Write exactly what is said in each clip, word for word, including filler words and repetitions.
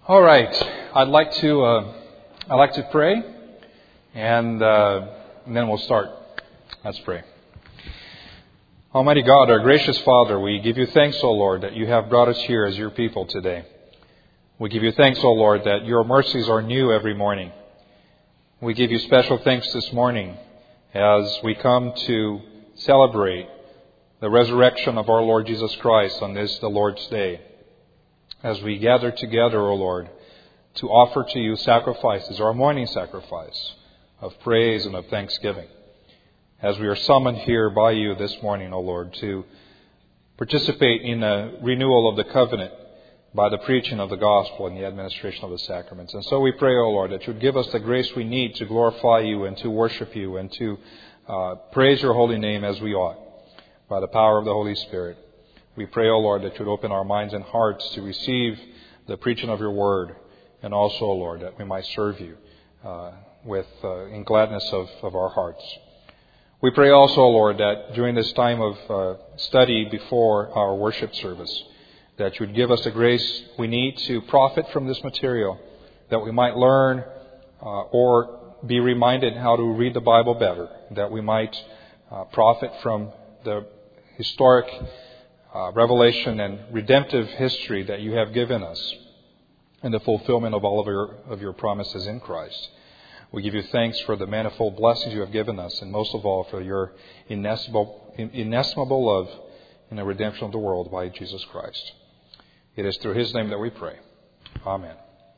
All right, I'd like to uh, I'd like to pray, and, uh, and then we'll start. Let's pray. Almighty God, our gracious Father, we give you thanks, O Lord, that you have brought us here as your people today. We give you thanks, O Lord, that your mercies are new every morning. We give you special thanks this morning as we come to celebrate the resurrection of our Lord Jesus Christ on this, the Lord's Day. As we gather together, O Lord, to offer to you sacrifices, our morning sacrifice of praise and of thanksgiving. As we are summoned here by you this morning, O Lord, to participate in the renewal of the covenant by the preaching of the gospel and the administration of the sacraments. And so we pray, O Lord, that you would give us the grace we need to glorify you and to worship you and to uh, praise your holy name as we ought by the power of the Holy Spirit. We pray, O Lord, that you would open our minds and hearts to receive the preaching of your word, and also, O Lord, that we might serve you uh, with uh, in gladness of, of our hearts. We pray also, O Lord, that during this time of uh, study before our worship service, that you would give us the grace we need to profit from this material, that we might learn uh, or be reminded how to read the Bible better, that we might uh, profit from the historic Uh, revelation and redemptive history that you have given us and the fulfillment of all of your of your promises in Christ. We give you thanks for the manifold blessings you have given us, and most of all for your inestimable, inestimable love in the redemption of the world by Jesus Christ. It is through his name that we pray. Amen.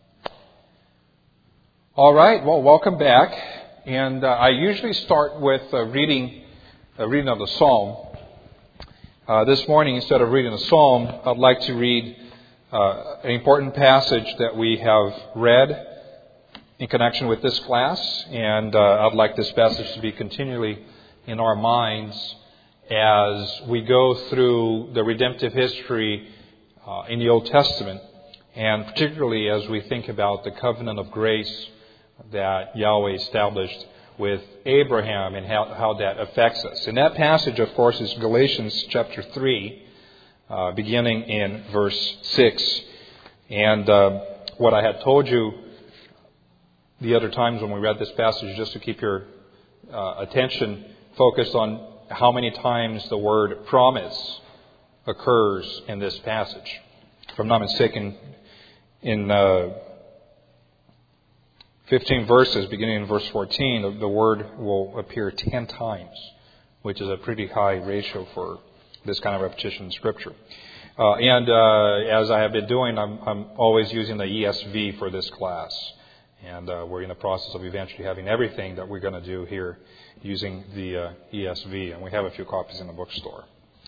All right, well, welcome back. And uh, I usually start with uh, reading a reading of the Psalm. Uh, this morning, instead of reading a psalm, I'd like to read uh, an important passage that we have read in connection with this class. And uh, I'd like this passage to be continually in our minds as we go through the redemptive history uh, in the Old Testament, and particularly as we think about the covenant of grace that Yahweh established with Abraham and how, how that affects us. And that passage, of course, is Galatians chapter three, uh, beginning in verse six. And uh, what I had told you the other times when we read this passage, just to keep your uh, attention focused on how many times the word promise occurs in this passage. If I'm not mistaken, in Uh, fifteen verses, beginning in verse fourteen, the word will appear ten times, which is a pretty high ratio for this kind of repetition in Scripture. Uh, and uh, as I have been doing, I'm, I'm always using the E S V for this class. And uh, we're in the process of eventually having everything that we're going to do here using the uh, E S V. And we have a few copies in the bookstore.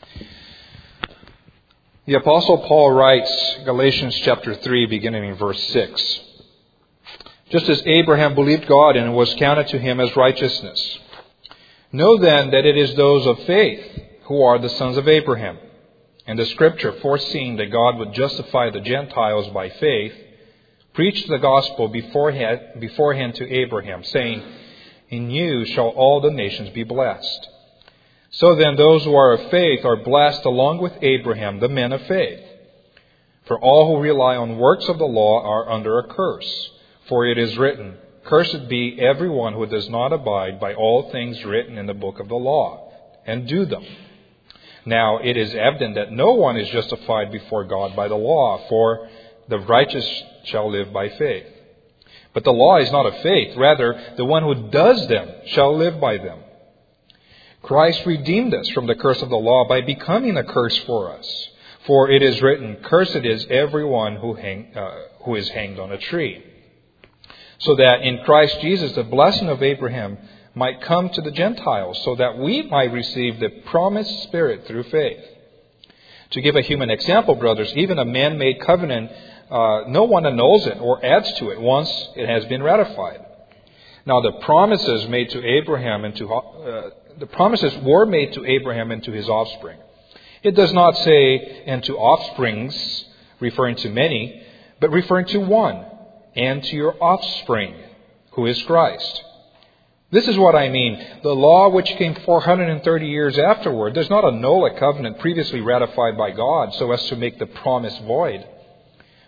The Apostle Paul writes, Galatians chapter three, beginning in verse six. Just as Abraham believed God, and it was counted to him as righteousness. Know then that it is those of faith who are the sons of Abraham. And the Scripture, foreseeing that God would justify the Gentiles by faith, preached the gospel beforehand, beforehand to Abraham, saying, In you shall all the nations be blessed. So then those who are of faith are blessed along with Abraham, the men of faith. For all who rely on works of the law are under a curse. For it is written, Cursed be everyone who does not abide by all things written in the book of the law, and do them. Now it is evident that no one is justified before God by the law, for the righteous shall live by faith. But the law is not of faith, rather the one who does them shall live by them. Christ redeemed us from the curse of the law by becoming a curse for us. For it is written, Cursed is everyone who, hang, uh, who is hanged on a tree. So that in Christ Jesus the blessing of Abraham might come to the Gentiles, so that we might receive the promised Spirit through faith. To give a human example, brothers, even a man-made covenant, uh, no one annuls it or adds to it once it has been ratified. Now the promises made to Abraham and to uh, the promises were made to Abraham and to his offspring. It does not say and to offsprings, referring to many, but referring to one. And to your offspring, who is Christ. This is what I mean. The law, which came four hundred thirty years afterward, does not annul a covenant previously ratified by God so as to make the promise void.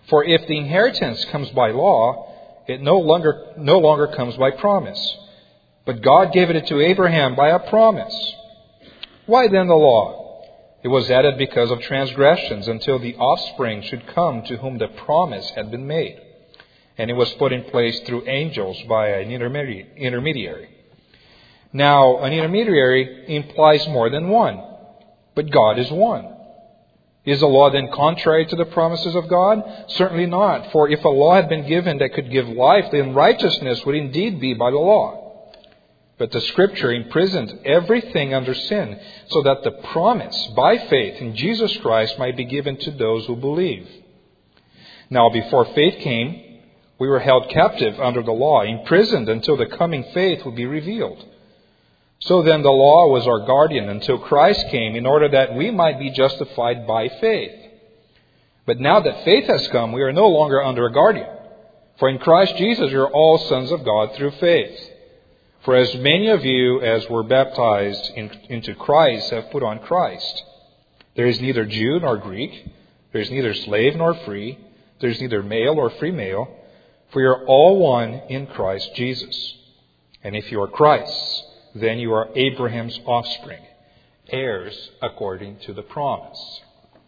For if the inheritance comes by law, it no longer, no longer comes by promise. But God gave it to Abraham by a promise. Why then the law? It was added because of transgressions until the offspring should come to whom the promise had been made. And it was put in place through angels by an intermediary. Now, an intermediary implies more than one, but God is one. Is the law then contrary to the promises of God? Certainly not. For if a law had been given that could give life, then righteousness would indeed be by the law. But the Scripture imprisoned everything under sin, so that the promise by faith in Jesus Christ might be given to those who believe. Now, before faith came, we were held captive under the law, imprisoned until the coming faith would be revealed. So then the law was our guardian until Christ came, in order that we might be justified by faith. But now that faith has come, we are no longer under a guardian. For in Christ Jesus you are all sons of God through faith. For as many of you as were baptized in, into Christ have put on Christ. There is neither Jew nor Greek. There is neither slave nor free. There is neither male nor female. For you are all one in Christ Jesus. And if you are Christ's, then you are Abraham's offspring, heirs according to the promise.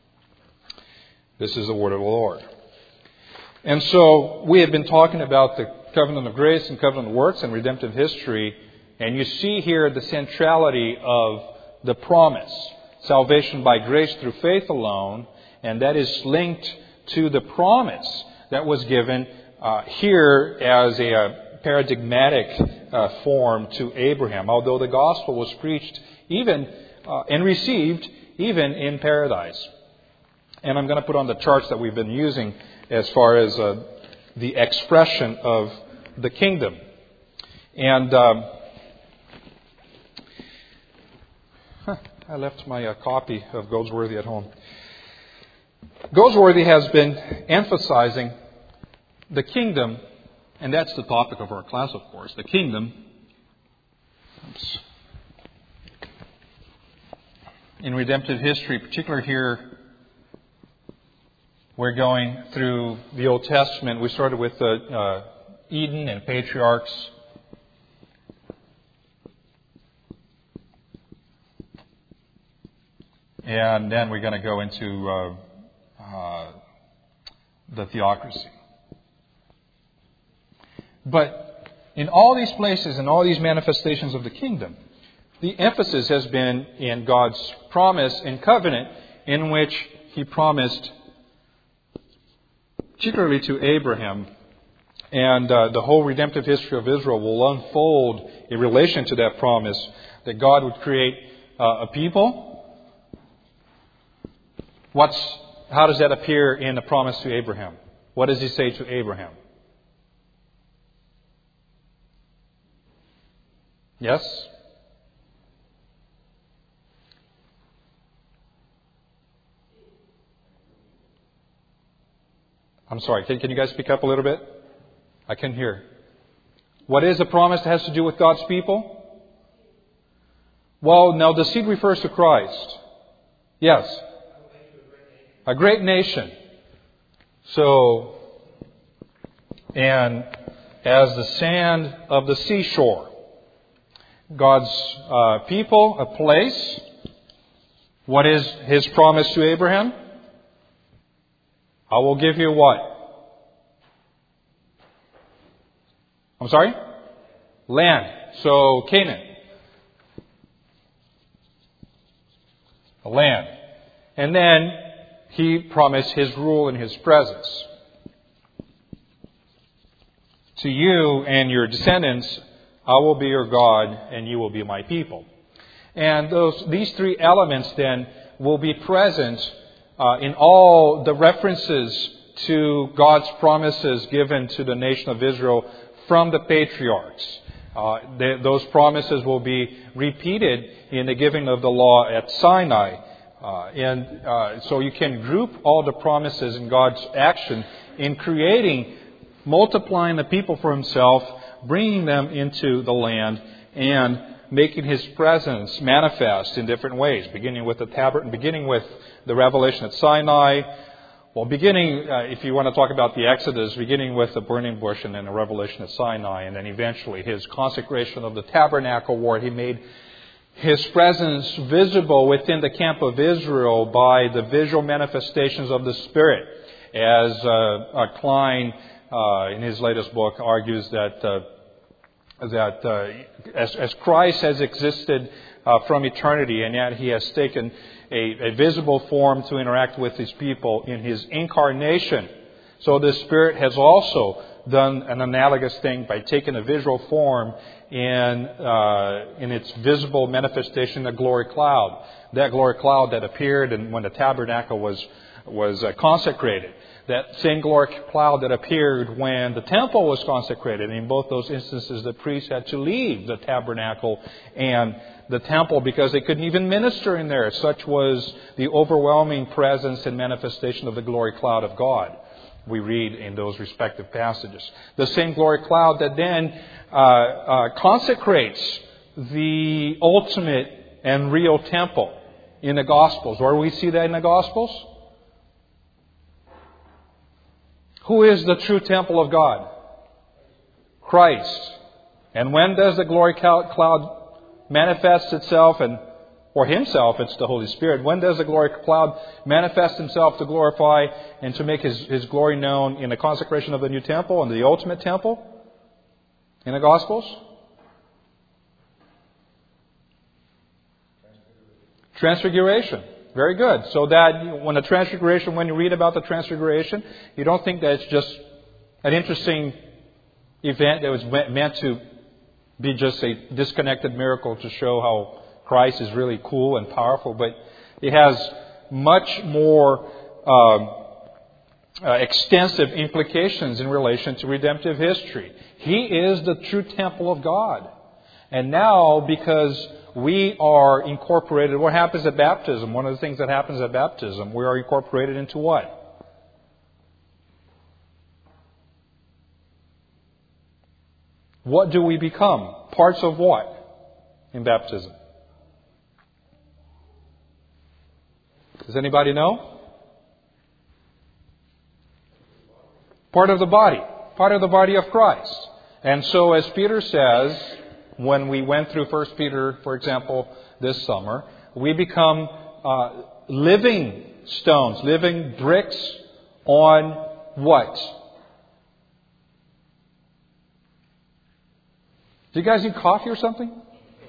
This is the word of the Lord. And so we have been talking about the covenant of grace and covenant of works and redemptive history. And you see here the centrality of the promise. Salvation by grace through faith alone. And that is linked to the promise that was given uh, here as a, a paradigmatic uh, form to Abraham. Although the gospel was preached even uh, and received even in paradise. And I'm going to put on the charts that we've been using as far as uh, the expression of the kingdom. And um, huh, I left my uh, copy of Goldsworthy at home. Goldsworthy has been emphasizing the kingdom, and that's the topic of our class, of course, the kingdom. Oops. In redemptive history, particularly here, we're going through the Old Testament. We started with uh, uh, Eden and patriarchs. And then we're going to go into uh, uh, the theocracy. But in all these places and all these manifestations of the kingdom, the emphasis has been in God's promise and covenant, in which He promised, particularly to Abraham, and uh, the whole redemptive history of Israel will unfold in relation to that promise, that God would create uh, a people. What's, how does that appear in the promise to Abraham? What does He say to Abraham? Yes? I'm sorry, can, can you guys speak up a little bit? I can hear. What is a promise that has to do with God's people? Well, now the seed refers to Christ. Yes. A great nation. So, and as the sand of the seashore, God's uh, people, a place. What is His promise to Abraham? I will give you what? I'm sorry? Land. So, Canaan. A land. And then He promised His rule and His presence. To you and your descendants, I will be your God, and you will be my people. And those these three elements then will be present uh, in all the references to God's promises given to the nation of Israel from the patriarchs. Uh, they, those promises will be repeated in the giving of the law at Sinai. Uh, and uh, so you can group all the promises in God's action in creating, multiplying the people for Himself, bringing them into the land, and making His presence manifest in different ways, beginning with the tabernacle, beginning with the revelation at Sinai, Well, beginning, uh, if you want to talk about the Exodus, beginning with the burning bush and then the revelation at Sinai, and then eventually his consecration of the tabernacle where he made his presence visible within the camp of Israel by the visual manifestations of the Spirit. As uh, uh, Klein, uh, in his latest book, argues that uh, that uh, as, as Christ has existed uh, from eternity, and yet he has taken a, a visible form to interact with his people in his incarnation, so the Spirit has also done an analogous thing by taking a visual form in uh, in its visible manifestation, the glory cloud. That glory cloud that appeared and when the tabernacle was was uh, consecrated. That same glory cloud that appeared when the temple was consecrated. And in both those instances, the priests had to leave the tabernacle and the temple because they couldn't even minister in there. Such was the overwhelming presence and manifestation of the glory cloud of God. We read in those respective passages. The same glory cloud that then uh, uh, consecrates the ultimate and real temple in the Gospels. Where do we see that in the Gospels? Who is the true temple of God? Christ. And when does the glory cloud manifest itself and or himself, it's the Holy Spirit. When does the glory cloud manifest himself to glorify and to make his, his glory known in the consecration of the new temple and the ultimate temple in the Gospels? Transfiguration. Very good. So that when the transfiguration, when you read about the transfiguration, you don't think that it's just an interesting event that was meant to be just a disconnected miracle to show how Christ is really cool and powerful, but it has much more um, uh, extensive implications in relation to redemptive history. He is the true temple of God. And now, because we are incorporated, what happens at baptism? One of the things that happens at baptism, we are incorporated into what? What do we become? Parts of what in baptism? Does anybody know? Part of the body. Part of the body of Christ. And so as Peter says, when we went through First Peter, for example, this summer, we become uh, living stones, living bricks on what? Do you guys need coffee or something?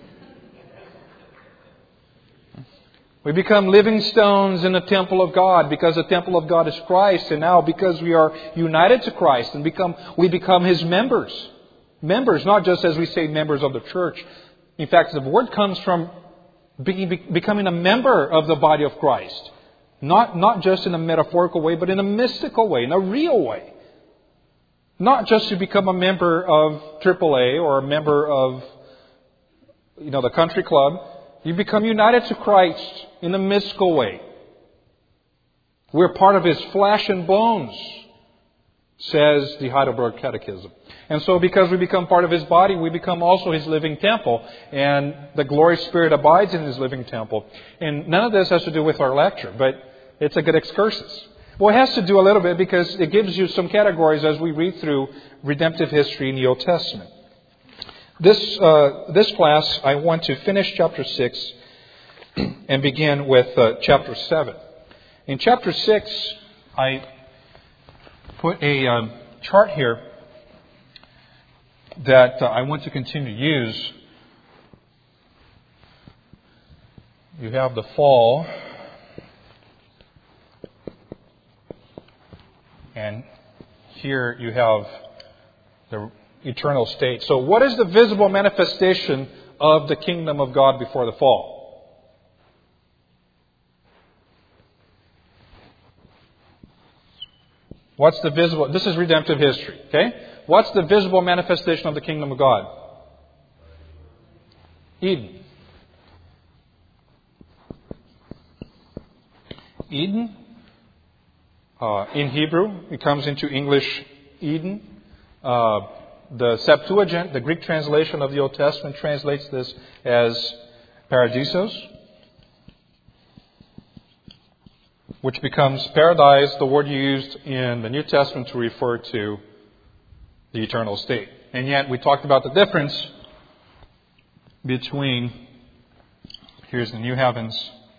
We become living stones in the temple of God because the temple of God is Christ. And now because we are united to Christ and become, we become His members. Members, not just as we say members of the church. In fact, the word comes from be, be, becoming a member of the body of Christ. Not, not just in a metaphorical way, but in a mystical way, in a real way. Not just to become a member of triple A or a member of, you know, the country club. You become united to Christ in a mystical way. We're part of His flesh and bones, says the Heidelberg Catechism. And so because we become part of His body, we become also His living temple. And the glory Spirit abides in His living temple. And none of this has to do with our lecture, but it's a good excursus. Well, it has to do a little bit because it gives you some categories as we read through redemptive history in the Old Testament. This uh, this class, I want to finish chapter six and begin with uh, chapter seven. In chapter six, I put a um, chart here that uh, I want to continue to use. You have the fall, and here you have the eternal state. So what is the visible manifestation of the kingdom of God before the fall? What's the visible... This is redemptive history, okay? What's the visible manifestation of the kingdom of God? Eden. Eden. Uh, in Hebrew, it comes into English Eden. Uh, the Septuagint, the Greek translation of the Old Testament, translates this as paradisos. which becomes paradise, the word used in the New Testament to refer to the eternal state. And yet we talked about the difference between, here's the new heavens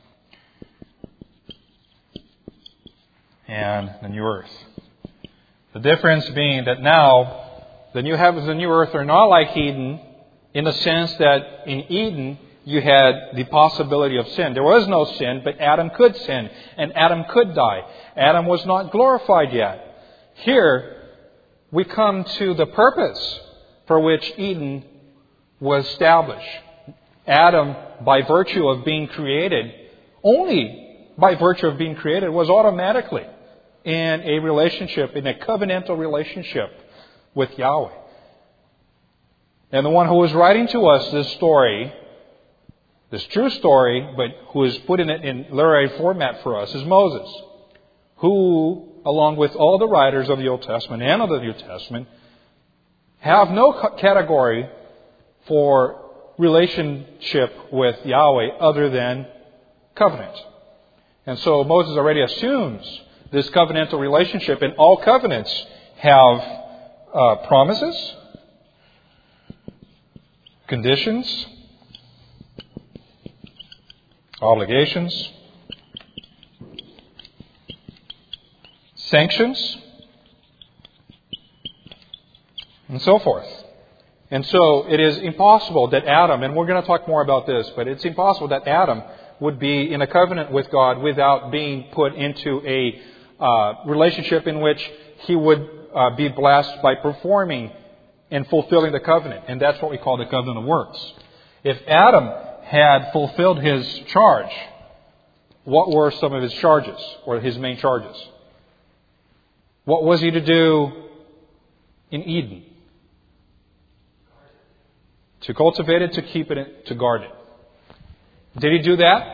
and the new earth. The difference being that now the new heavens and the new earth are not like Eden, in the sense that in Eden you had the possibility of sin. There was no sin, but Adam could sin, and Adam could die. Adam was not glorified yet. Here, we come to the purpose for which Eden was established. Adam, by virtue of being created, only by virtue of being created, was automatically in a relationship, in a covenantal relationship with Yahweh. And the one who is writing to us this story, this true story, but who is putting it in literary format for us, is Moses, who, along with all the writers of the Old Testament and of the New Testament, have no category for relationship with Yahweh other than covenant. And so Moses already assumes this covenantal relationship, and all covenants have uh, promises, conditions, obligations, sanctions, and so forth. And so it is impossible that Adam, and we're going to talk more about this, but it's impossible that Adam would be in a covenant with God without being put into a uh, relationship in which he would uh, be blessed by performing and fulfilling the covenant. And that's what we call the covenant of works. If Adam had fulfilled his charge, what were some of his charges, or his main charges? What was he to do in Eden? To cultivate it, to keep it, to guard it. Did he do that?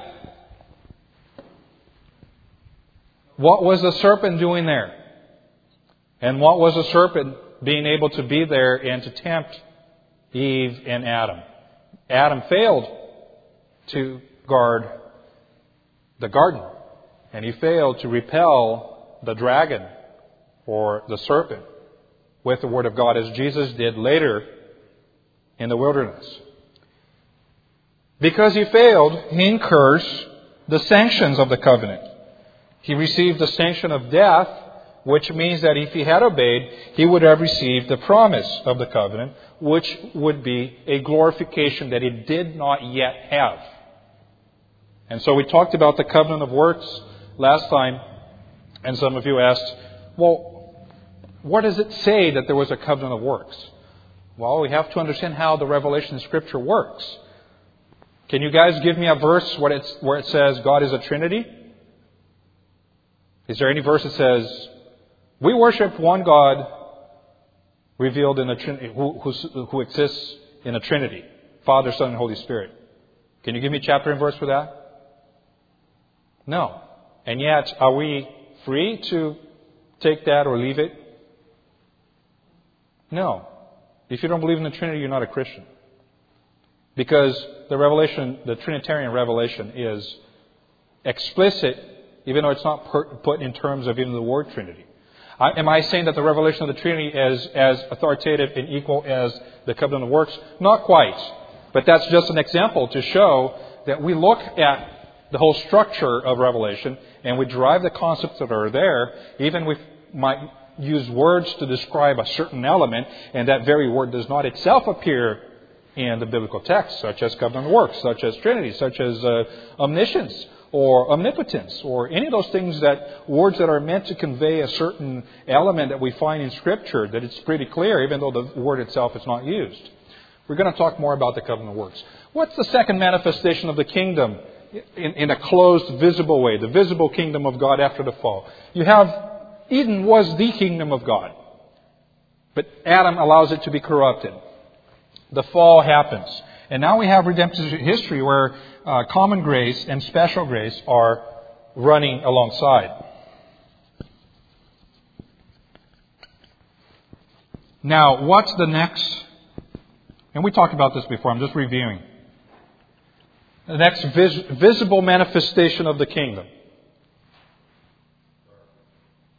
What was the serpent doing there? And what was the serpent being able to be there and to tempt Eve and Adam? Adam failed to guard the garden. And he failed to repel the dragon or the serpent with the Word of God, as Jesus did later in the wilderness. Because he failed, he incurs the sanctions of the covenant. He received the sanction of death, which means that if he had obeyed, he would have received the promise of the covenant, which would be a glorification that he did not yet have. And so we talked about the covenant of works last time, and some of you asked, well, what does it say that there was a covenant of works? Well, we have to understand how the revelation in Scripture works. Can you guys give me a verse where, it's, where it says God is a Trinity? Is there any verse that says, we worship one God revealed in a Trinity, who, who, who exists in a Trinity, Father, Son, and Holy Spirit? Can you give me chapter and verse for that? No. And yet, are we free to take that or leave it? No. If you don't believe in the Trinity, you're not a Christian. Because the revelation, the Trinitarian revelation is explicit, even though it's not per, put in terms of even the word Trinity. I, am I saying that the revelation of the Trinity is as authoritative and equal as the covenant of works? Not quite. But that's just an example to show that we look at the whole structure of revelation and we derive the concepts that are there, even we might use words to describe a certain element, and that very word does not itself appear in the biblical text, such as covenant of works, such as Trinity, such as uh, omniscience, or omnipotence, or any of those things, that words that are meant to convey a certain element that we find in Scripture, that it's pretty clear, even though the word itself is not used. We're going to talk more about the covenant of works. What's the second manifestation of the kingdom in, in a closed, visible way? The visible kingdom of God after the fall. You have, Eden was the kingdom of God, but Adam allows it to be corrupted. The fall happens. And now we have redemptive history where uh, common grace and special grace are running alongside. Now, what's the next? And we talked about this before, I'm just reviewing. The next vis- visible manifestation of the kingdom.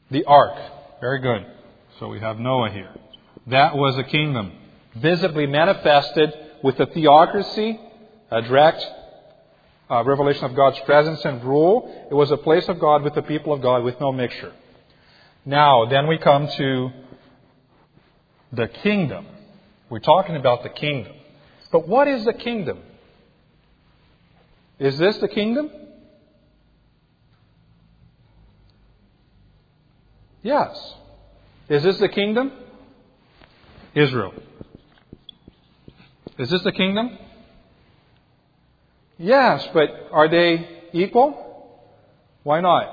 The ark. Very good. So we have Noah here. That was a kingdom visibly manifested with a theocracy, a direct uh, revelation of God's presence and rule. It was a place of God with the people of God with no mixture. Now, then we come to the kingdom. We're talking about the kingdom. But what is the kingdom? Is this the kingdom? Yes. Is this the kingdom? Israel. Is this the kingdom? Yes, but are they equal? Why not?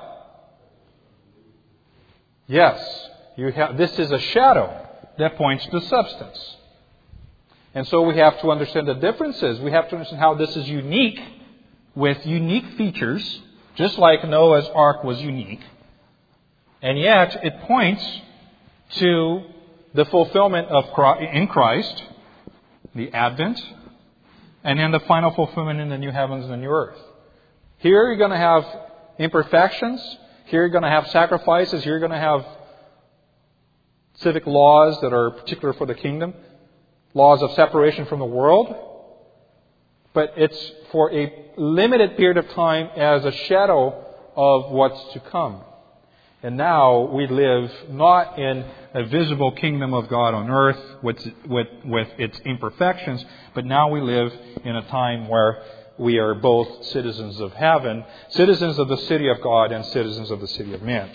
Yes. You have, this is a shadow that points to substance. And so we have to understand the differences. We have to understand how this is unique with unique features, just like Noah's ark was unique. And yet it points to the fulfillment of Christ, in Christ, the Advent, and then the final fulfillment in the new heavens and the new earth. Here you're going to have imperfections. Here you're going to have sacrifices. Here you're going to have civic laws that are particular for the kingdom. Laws of separation from the world. But it's for a limited period of time as a shadow of what's to come. And now we live not in a visible kingdom of God on earth with, with, with its imperfections, but now we live in a time where we are both citizens of heaven, citizens of the city of God, and citizens of the city of men.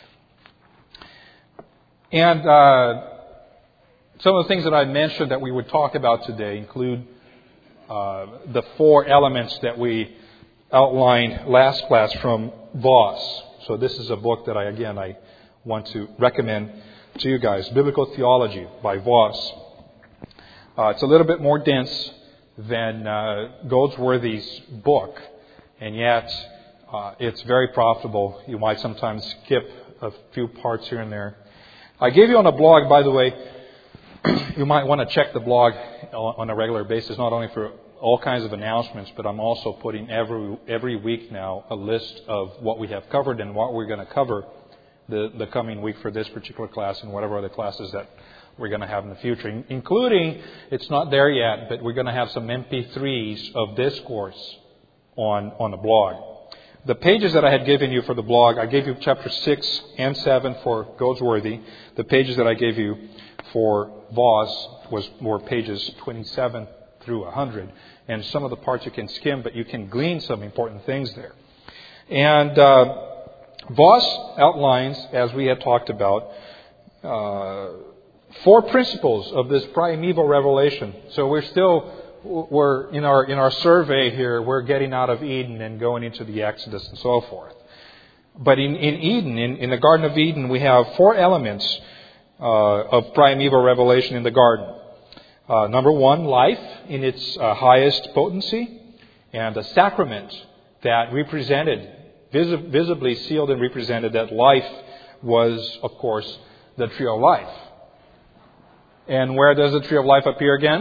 And uh, some of the things that I mentioned that we would talk about today include uh, the four elements that we outlined last class from Voss. So this is a book that I, again, I want to recommend to you guys. Biblical Theology by Voss. Uh, it's a little bit more dense than uh, Goldsworthy's book, and yet uh, it's very profitable. You might sometimes skip a few parts here and there. I gave you on a blog, by the way, you might want to check the blog on a regular basis, not only for all kinds of announcements, but I'm also putting every every week now a list of what we have covered and what we're going to cover the, the coming week for this particular class and whatever other classes that we're going to have in the future. Including, it's not there yet, but we're going to have some M P threes of this course on, on the blog. The pages that I had given you for the blog, I gave you chapter six and seven for Goldsworthy. The pages that I gave you for Voss was were pages twenty-seven through one hundred. And some of the parts you can skim, but you can glean some important things there. And uh, Voss outlines, as we had talked about, uh, four principles of this primeval revelation. So we're still, we're in our in our survey here, we're getting out of Eden and going into the Exodus and so forth. But in, in Eden, in, in the Garden of Eden, we have four elements uh, of primeval revelation in the garden. Uh, number one, life in its uh, highest potency, and a sacrament that represented, vis- visibly sealed and represented that life was, of course, the tree of life. And where does the tree of life appear again?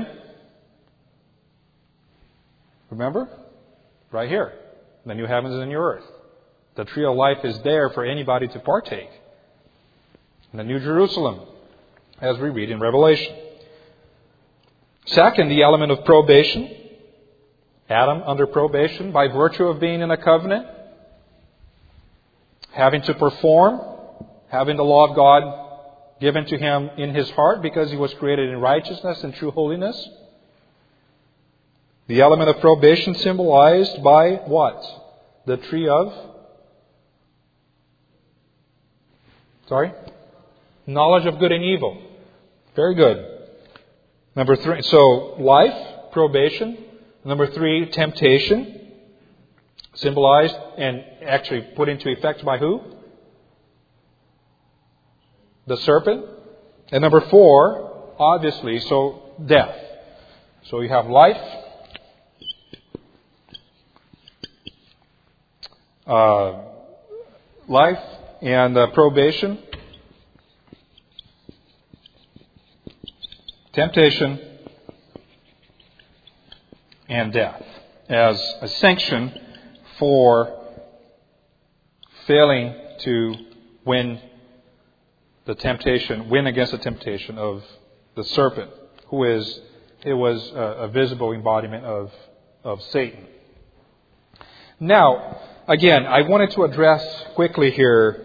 Remember? Right here. The new heavens and the new earth. The tree of life is there for anybody to partake. In the New Jerusalem, as we read in Revelation. Second, the element of probation. Adam under probation by virtue of being in a covenant. Having to perform. Having the law of God given to him in his heart because he was created in righteousness and true holiness. The element of probation symbolized by what? The tree of? Sorry? Knowledge of good and evil. Very good. Number three, so life, probation. Number three, temptation. Symbolized and actually put into effect by who? The serpent. And number four, obviously, so death. So you have life, uh, life and uh, probation, temptation, and death as a sanction for failing to win the temptation, win against the temptation of the serpent, who is, it was a, a visible embodiment of, of Satan. Now, again, I wanted to address quickly here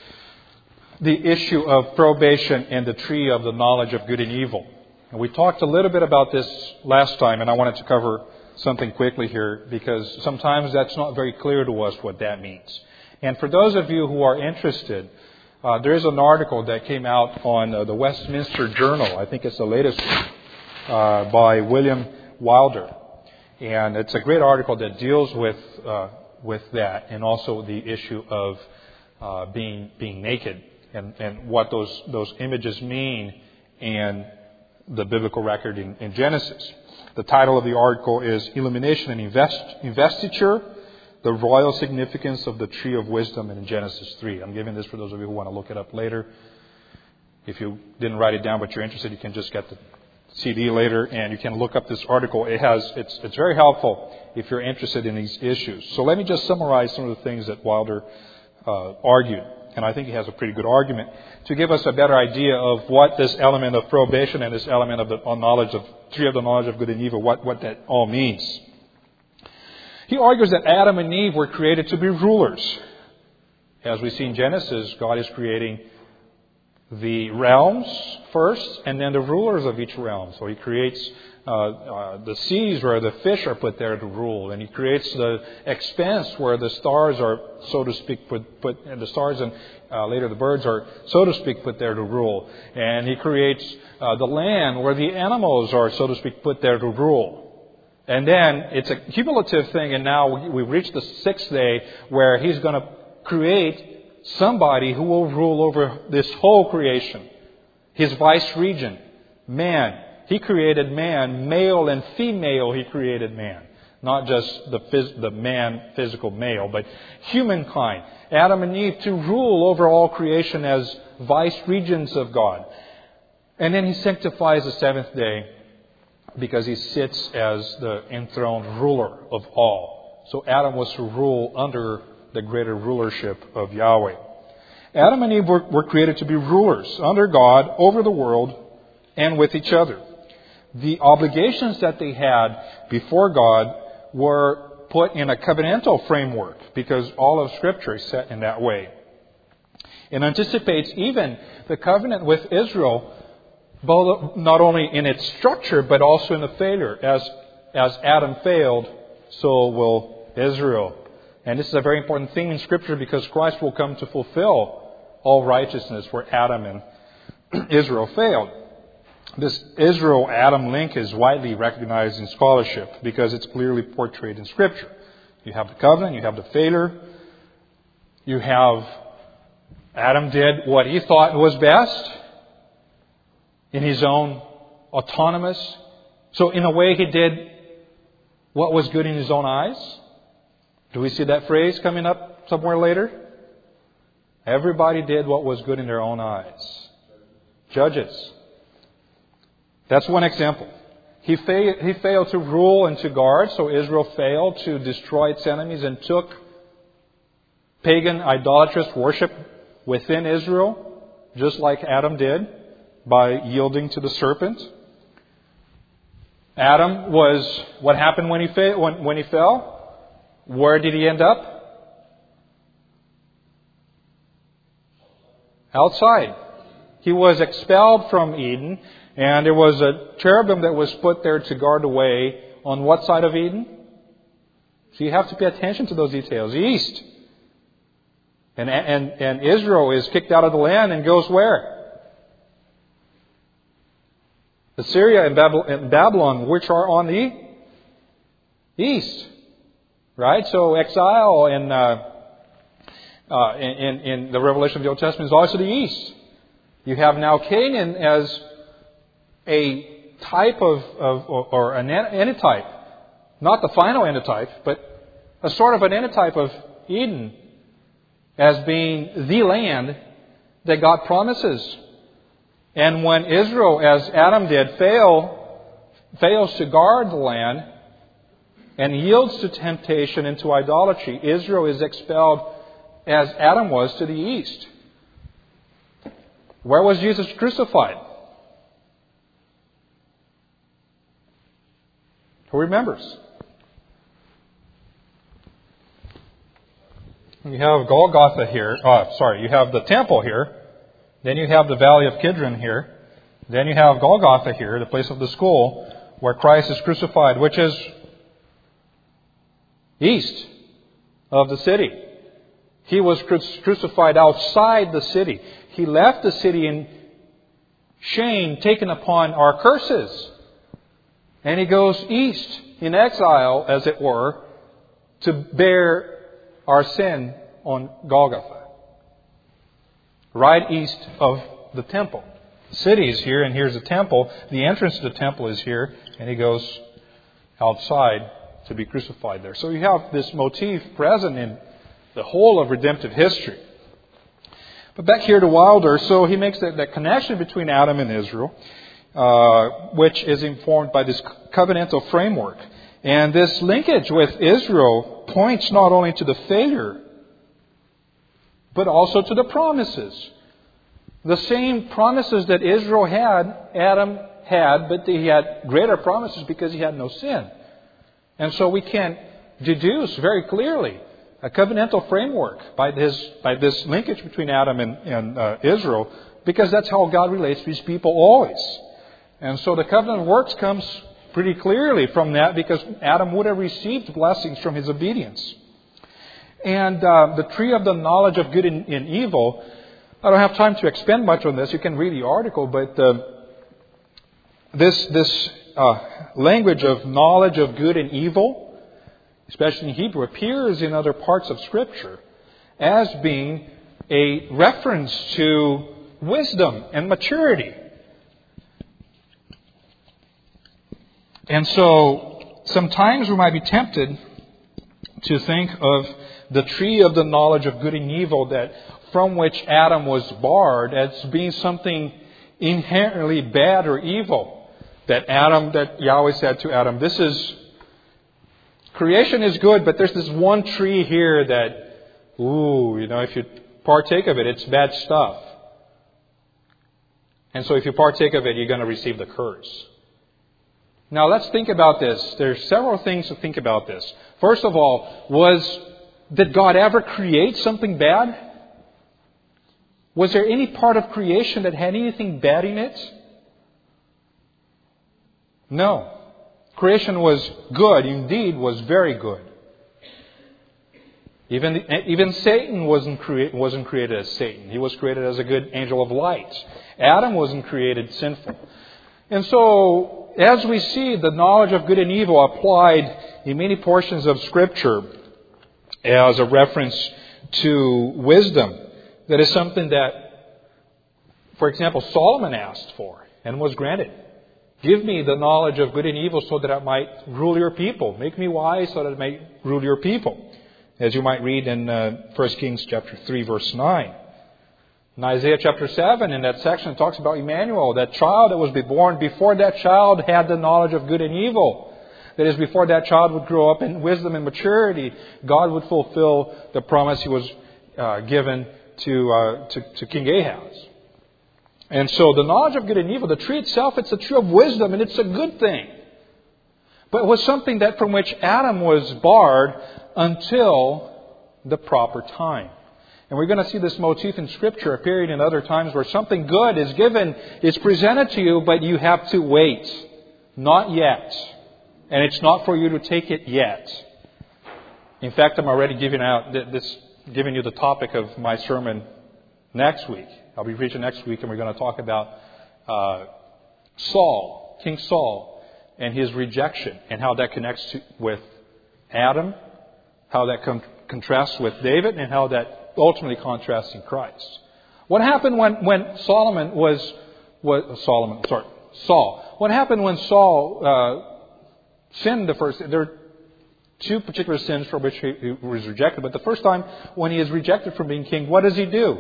the issue of probation and the tree of the knowledge of good and evil. And we talked a little bit about this last time, and I wanted to cover something quickly here because sometimes that's not very clear to us what that means. And for those of you who are interested, uh, there is an article that came out on uh, the Westminster Journal. I think it's the latest one, uh, by William Wilder. And it's a great article that deals with uh, with that and also the issue of uh, being being naked and, and what those those images mean in the biblical record in, in Genesis. The title of the article is Illumination and Invest, Investiture, the Royal Significance of the Tree of Wisdom in Genesis three. I'm giving this for those of you who want to look it up later. If you didn't write it down but you're interested, you can just get the C D later and you can look up this article. It has it's it's very helpful if you're interested in these issues. So let me just summarize some of the things that Wilder uh, argued. And I think he has a pretty good argument to give us a better idea of what this element of probation and this element of the knowledge of tree of the knowledge of good and evil, what, what that all means. He argues that Adam and Eve were created to be rulers. As we see in Genesis, God is creating the realms first and then the rulers of each realm. So He creates uh, uh, the seas where the fish are put there to rule, and He creates the expanse where the stars are, so to speak, put, put and the stars and uh, later the birds are, so to speak, put there to rule. And He creates uh, the land where the animals are, so to speak, put there to rule. And then it's a cumulative thing, and now we've reached the sixth day where He's going to create somebody who will rule over this whole creation. His vice regent, man. He created man, male and female He created man. Not just the phys- the man, physical male, but humankind. Adam and Eve to rule over all creation as vice regents of God. And then He sanctifies the seventh day because He sits as the enthroned ruler of all. So Adam was to rule under the greater rulership of Yahweh. Adam and Eve were, were created to be rulers under God, over the world, and with each other. The obligations that they had before God were put in a covenantal framework because all of Scripture is set in that way. It anticipates even the covenant with Israel, both not only in its structure but also in the failure. As, as Adam failed, so will Israel. And this is a very important theme in Scripture because Christ will come to fulfill all righteousness where Adam and Israel failed. This Israel-Adam link is widely recognized in scholarship because it's clearly portrayed in Scripture. You have the covenant, you have the failure, you have Adam did what he thought was best in his own autonomous. So in a way he did what was good in his own eyes. Do we see that phrase coming up somewhere later? Everybody did what was good in their own eyes. Judges. That's one example. He, fa- he failed to rule and to guard, so Israel failed to destroy its enemies and took pagan idolatrous worship within Israel, just like Adam did, by yielding to the serpent. Adam was, what happened when he, fa- when, when he fell? Where did he end up? Outside. He was expelled from Eden, and there was a cherubim that was put there to guard the way on what side of Eden? So you have to pay attention to those details. East. And, and, and Israel is kicked out of the land and goes where? Assyria and Babylon, which are on the east. Right? So exile in, uh, uh, in, in the revelation of the Old Testament is always to the east. You have now Canaan as a type of, of or, or an antitype, not the final antitype, but a sort of an antitype of Eden as being the land that God promises. And when Israel, as Adam did, fail, fails to guard the land and yields to temptation and to idolatry, Israel is expelled as Adam was to the east. Where was Jesus crucified? Who remembers? You have Golgotha here. Oh, sorry, you have the temple here. Then you have the Valley of Kidron here. Then you have Golgotha here, the place of the skull, where Christ is crucified, which is east of the city. He was crucified outside the city. He left the city in shame, taken upon our curses. And He goes east in exile, as it were, to bear our sin on Golgotha. Right east of the temple. The city is here, and here's the temple. The entrance to the temple is here, and He goes outside to be crucified there. So you have this motif present in the whole of redemptive history. But back here to Wilder, so he makes that, that connection between Adam and Israel, uh, which is informed by this covenantal framework. And this linkage with Israel points not only to the failure, but also to the promises. The same promises that Israel had, Adam had, but he had greater promises because he had no sin. And so we can deduce very clearly a covenantal framework by this, by this linkage between Adam and, and uh, Israel, because that's how God relates to His people always. And so the covenant works comes pretty clearly from that, because Adam would have received blessings from his obedience. And uh, the tree of the knowledge of good and, and evil, I don't have time to expend much on this. You can read the article, but uh, this this uh, language of knowledge of good and evil, especially in Hebrew, appears in other parts of Scripture as being a reference to wisdom and maturity. And so sometimes we might be tempted to think of the tree of the knowledge of good and evil, that from which Adam was barred, as being something inherently bad or evil. That Adam, that Yahweh said to Adam, this is, creation is good, but there's this one tree here that, ooh, you know, if you partake of it, it's bad stuff. And so if you partake of it, you're going to receive the curse. Now let's think about this. There's several things to think about this. First of all, was, did God ever create something bad? Was there any part of creation that had anything bad in it? No. Creation was good, indeed was very good. Even, even Satan wasn't, crea- wasn't created as Satan. He was created as a good angel of light. Adam wasn't created sinful. And so, as we see the knowledge of good and evil applied in many portions of Scripture as a reference to wisdom, that is something that, for example, Solomon asked for and was granted. Give me the knowledge of good and evil so that I might rule your people. Make me wise so that I may rule your people. As you might read in uh, First Kings chapter three, verse nine. In Isaiah chapter seven, in that section, it talks about Emmanuel, that child that was born. Before that child had the knowledge of good and evil. That is, before that child would grow up in wisdom and maturity, God would fulfill the promise He was uh, given to, uh, to to King Ahaz. And so the knowledge of good and evil, the tree itself, it's a tree of wisdom, and it's a good thing. But it was something that from which Adam was barred until the proper time. And we're going to see this motif in Scripture appearing in other times where something good is given, is presented to you, but you have to wait. Not yet. And it's not for you to take it yet. In fact, I'm already giving out this, giving you the topic of my sermon next week. I'll be preaching next week, and we're going to talk about uh, Saul, King Saul, and his rejection, and how that connects to, with Adam, how that con- contrasts with David, and how that ultimately contrasts in Christ. What happened when, when Solomon was, was Solomon? Sorry, Saul. What happened when Saul uh, sinned the first? There are two particular sins for which he, he was rejected. But the first time when he is rejected from being king, what does he do?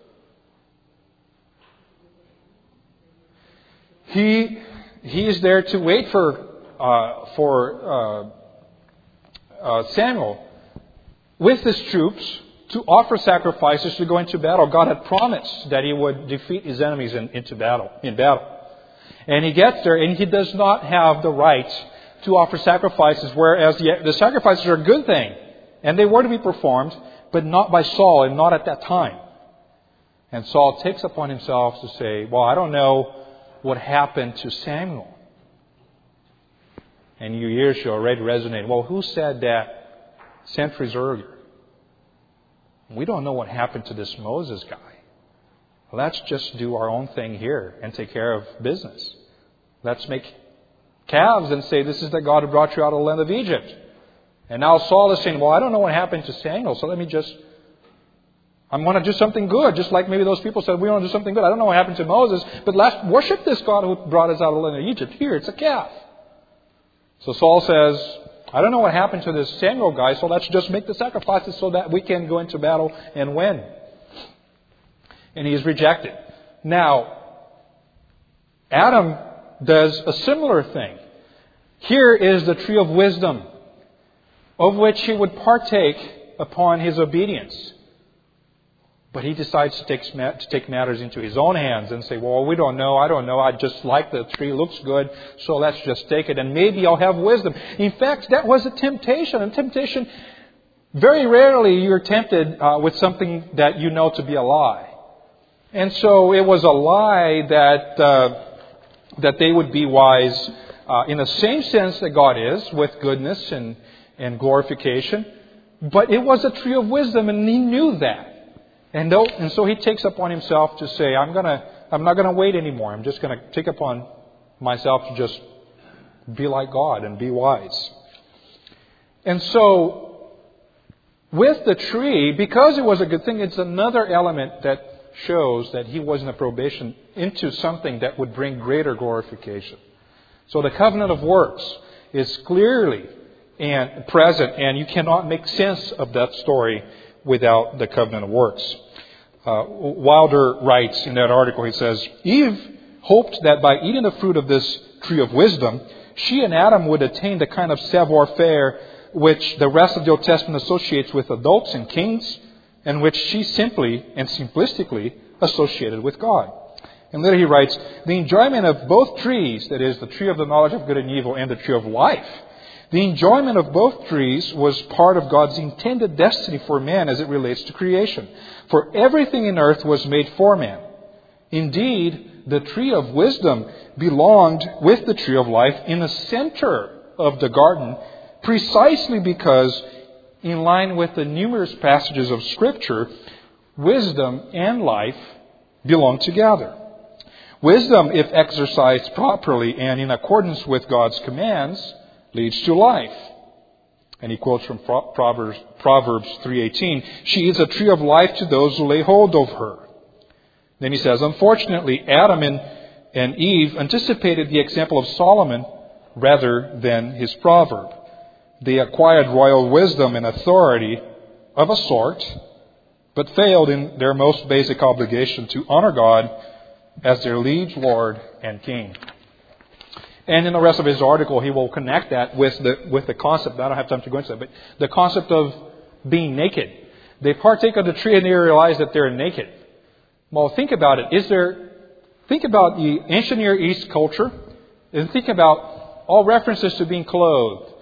He he is there to wait for uh, for uh, uh, Samuel with his troops to offer sacrifices to go into battle. God had promised that He would defeat His enemies in, into battle, in battle. And He gets there and He does not have the right to offer sacrifices, whereas the, the sacrifices are a good thing. And they were to be performed, but not by Saul and not at that time. And Saul takes upon himself to say, well, I don't know what happened to Samuel. And your ears should already resonate. Well, who said that centuries earlier? We don't know what happened to this Moses guy. Let's just do our own thing here and take care of business. Let's make calves and say, this is the God who brought you out of the land of Egypt. And now Saul is saying, well, I don't know what happened to Samuel, so let me just, I'm going to do something good. Just like maybe those people said, we want to do something good. I don't know what happened to Moses, but let's worship this God who brought us out of the land of Egypt. Here, it's a calf. So Saul says, I don't know what happened to this Samuel guy, so let's just make the sacrifices so that we can go into battle and win. And he is rejected. Now, Adam does a similar thing. Here is the tree of wisdom, of which he would partake upon his obedience. But he decides to take, to take matters into his own hands and say, well, we don't know, I don't know, I just like the tree, looks good, so let's just take it and maybe I'll have wisdom. In fact, that was a temptation. And temptation, very rarely you're tempted uh, with something that you know to be a lie. And so it was a lie that uh, that they would be wise uh, in the same sense that God is, with goodness and, and glorification. But it was a tree of wisdom, and he knew that. And, though, and so he takes upon himself to say, I'm gonna, I'm not going to wait anymore. I'm just going to take upon myself to just be like God and be wise. And so, with the tree, because it was a good thing, it's another element that shows that he was in a probation into something that would bring greater glorification. So the covenant of works is clearly and present, and you cannot make sense of that story without the covenant of works. Uh, Wilder writes in that article, he says, Eve hoped that by eating the fruit of this tree of wisdom, she and Adam would attain the kind of savoir-faire which the rest of the Old Testament associates with adults and kings, and which she simply and simplistically associated with God. And later he writes, the enjoyment of both trees, that is, the tree of the knowledge of good and evil and the tree of life, the enjoyment of both trees was part of God's intended destiny for man as it relates to creation. For everything in earth was made for man. Indeed, the tree of wisdom belonged with the tree of life in the center of the garden, precisely because, in line with the numerous passages of Scripture, wisdom and life belong together. Wisdom, if exercised properly and in accordance with God's commands, leads to life. And he quotes from Proverbs, Proverbs three eighteen, she is a tree of life to those who lay hold of her. Then he says, unfortunately, Adam and, and Eve anticipated the example of Solomon rather than his proverb. They acquired royal wisdom and authority of a sort, but failed in their most basic obligation to honor God as their liege Lord and King. And in the rest of his article, he will connect that with the with the concept. I don't have time to go into that, but the concept of being naked. They partake of the tree and they realize that they're naked. Well, think about it. Is there? Think about the ancient Near East culture, and think about all references to being clothed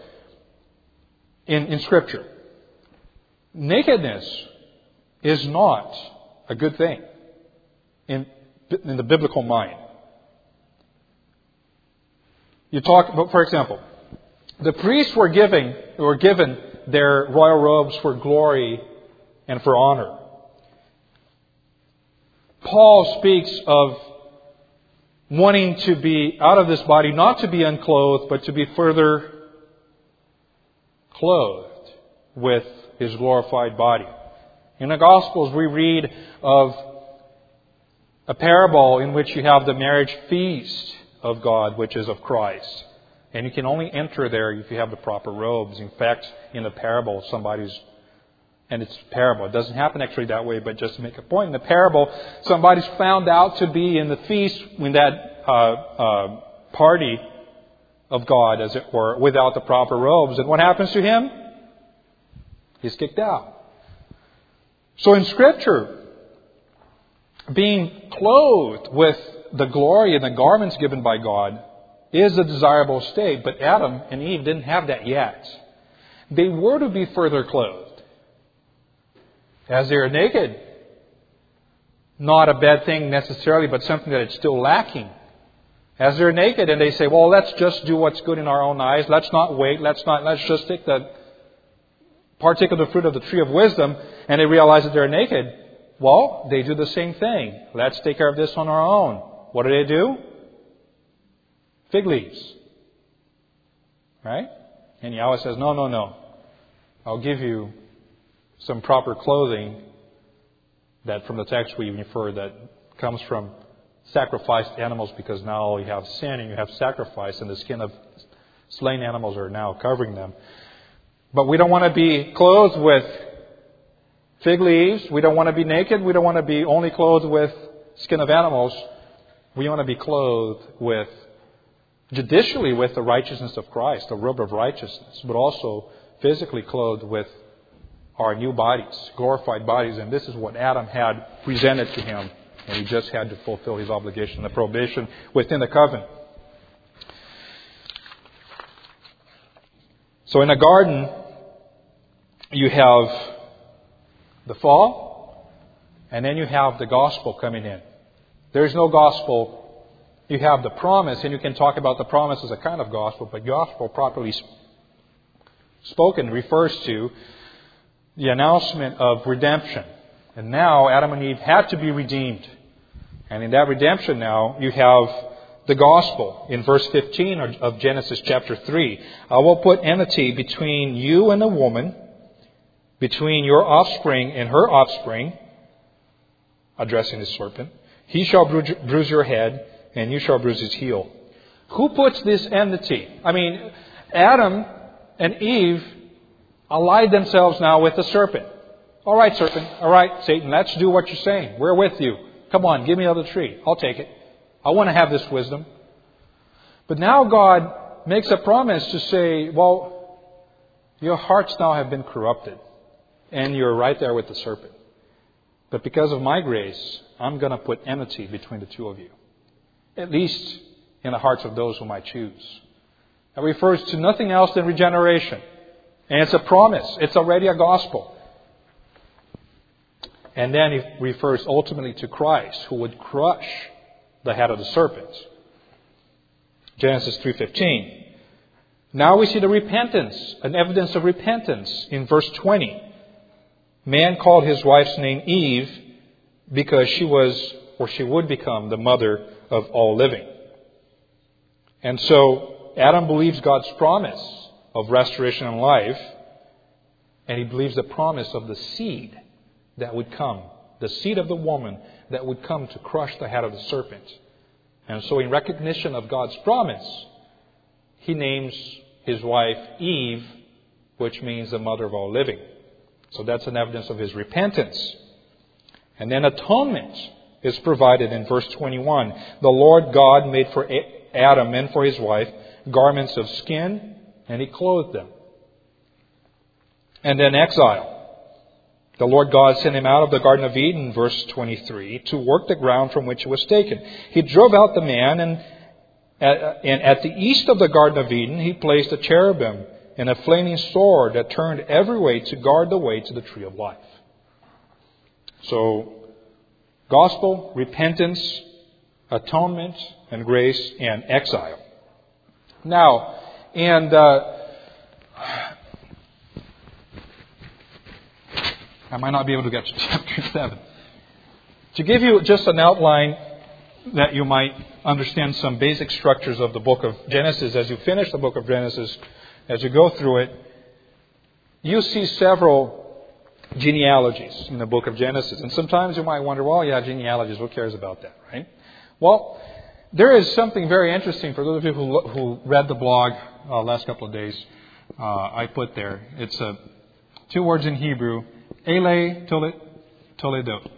in, in Scripture. Nakedness is not a good thing in in the biblical mind. You talk about, for example, the priests were giving were given their royal robes for glory and for honor. Paul speaks of wanting to be out of this body, not to be unclothed, but to be further clothed with his glorified body. In the Gospels, we read of a parable in which you have the marriage feast of God, which is of Christ. And you can only enter there if you have the proper robes. In fact, in the parable, somebody's, and it's a parable, it doesn't happen actually that way, but just to make a point, in the parable, somebody's found out to be in the feast in that uh, uh, party of God, as it were, without the proper robes. And what happens to him? He's kicked out. So in Scripture, being clothed with the glory and the garments given by God is a desirable state, but Adam and Eve didn't have that yet. They were to be further clothed as they are naked. Not a bad thing necessarily, but something that is still lacking. As they're naked and they say, well, let's just do what's good in our own eyes. Let's not wait. Let's not, let's just take the, partake of the fruit of the tree of wisdom. And they realize that they're naked. Well, they do the same thing. Let's take care of this on our own. What do they do? Fig leaves. Right? And Yahweh says, no, no, no. I'll give you some proper clothing that from the text we infer that comes from sacrificed animals, because now you have sin and you have sacrifice and the skin of slain animals are now covering them. But we don't want to be clothed with fig leaves. We don't want to be naked. We don't want to be only clothed with skin of animals. We want to be clothed with, judicially with the righteousness of Christ, the robe of righteousness, but also physically clothed with our new bodies, glorified bodies. And this is what Adam had presented to him. And he just had to fulfill his obligation, the probation within the covenant. So in a garden, you have the fall, and then you have the gospel coming in. There is no gospel. You have the promise, and you can talk about the promise as a kind of gospel, but gospel properly spoken refers to the announcement of redemption. And now Adam and Eve had to be redeemed. And in that redemption now, you have the gospel. In verse fifteen of Genesis chapter three, I will put enmity between you and the woman, between your offspring and her offspring, addressing the serpent. He shall bruise your head, and you shall bruise his heel. Who puts this enmity? I mean, Adam and Eve allied themselves now with the serpent. All right, serpent. All right, Satan, let's do what you're saying. We're with you. Come on, give me another tree. I'll take it. I want to have this wisdom. But now God makes a promise to say, well, your hearts now have been corrupted. And you're right there with the serpent. But because of my grace, I'm going to put enmity between the two of you. At least in the hearts of those whom I choose. That refers to nothing else than regeneration. And it's a promise. It's already a gospel. And then it refers ultimately to Christ, who would crush the head of the serpent. Genesis three fifteen. Now we see the repentance, an evidence of repentance in verse twenty. Man called his wife's name Eve because she was, or she would become, the mother of all living. And so Adam believes God's promise of restoration and life, and he believes the promise of the seed that would come, the seed of the woman that would come to crush the head of the serpent. And so in recognition of God's promise, he names his wife Eve, which means the mother of all living. So that's an evidence of his repentance. And then atonement is provided in verse twenty-one. The Lord God made for Adam and for his wife garments of skin, and he clothed them. And then exile. The Lord God sent him out of the Garden of Eden, verse twenty-three, to work the ground from which it was taken. He drove out the man, and at, and at the east of the Garden of Eden, he placed a cherubim and a flaming sword that turned every way to guard the way to the tree of life. So, gospel, repentance, atonement, and grace, and exile. Now, and uh, I might not be able to get to chapter seven. To give you just an outline that you might understand some basic structures of the book of Genesis, as you finish the book of Genesis, as you go through it, you see several genealogies in the book of Genesis. And sometimes you might wonder, well, yeah, genealogies, who cares about that, right? Well, there is something very interesting for those of you who, who read the blog uh, last couple of days. Uh, I put there. It's uh, two words in Hebrew. Ele Toledo.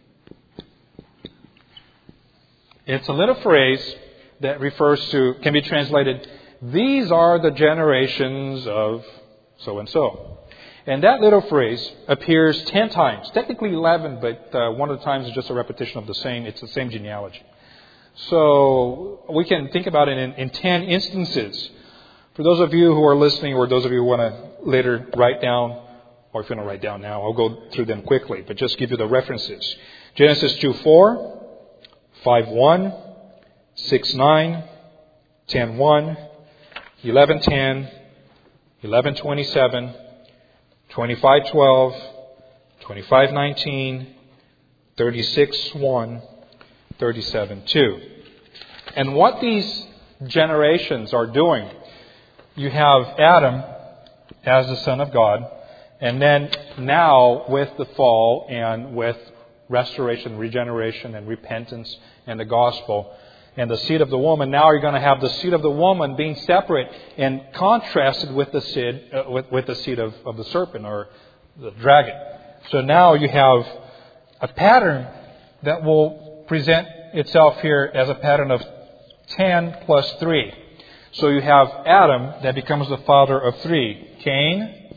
It's a little phrase that refers to, can be translated, these are the generations of so and so. And that little phrase appears ten times, technically eleven, but uh, one of the times is just a repetition of the same. It's the same genealogy. So we can think about it in, in ten instances. For those of you who are listening, or those of you who want to later write down, or if you want to write down now, I'll go through them quickly, but just give you the references. Genesis two four, five one, six nine, ten one, eleven ten, eleven twenty-seven, twenty-five twelve, twenty-five nineteen, thirty-six one, thirty-seven two. And what these generations are doing, you have Adam as the Son of God, and then now with the fall and with restoration, regeneration, and repentance and the gospel and the seed of the woman, now you're going to have the seed of the woman being separate and contrasted with the seed, uh, with, with the seed of, of the serpent or the dragon. So now you have a pattern that will present itself here as a pattern of ten plus three. So you have Adam that becomes the father of three. Cain,